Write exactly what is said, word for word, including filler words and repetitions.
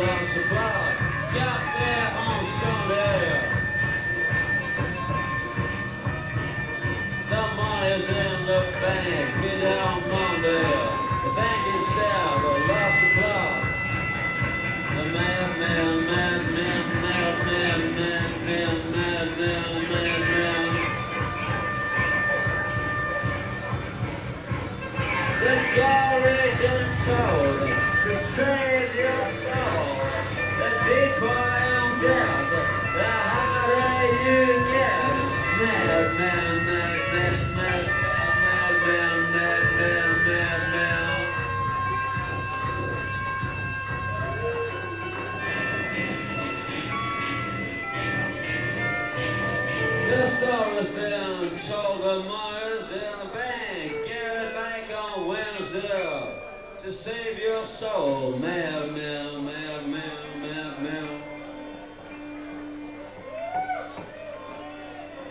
lost the plot. Got there on Sunday. The money's in the bank, get out Monday. The bank is there, but lost the plot. The man, man, man, man, man, man, man, man, man, man, man, man. The glory is told to save your soul. The deeper you get, the harder you get. Mad, mad, mad, mad, mad, mad, mad, mad, mad, mad, mad. The story's been told, the money's in the bank. Get it back on Wednesday to save your soul. Man, man, man, man.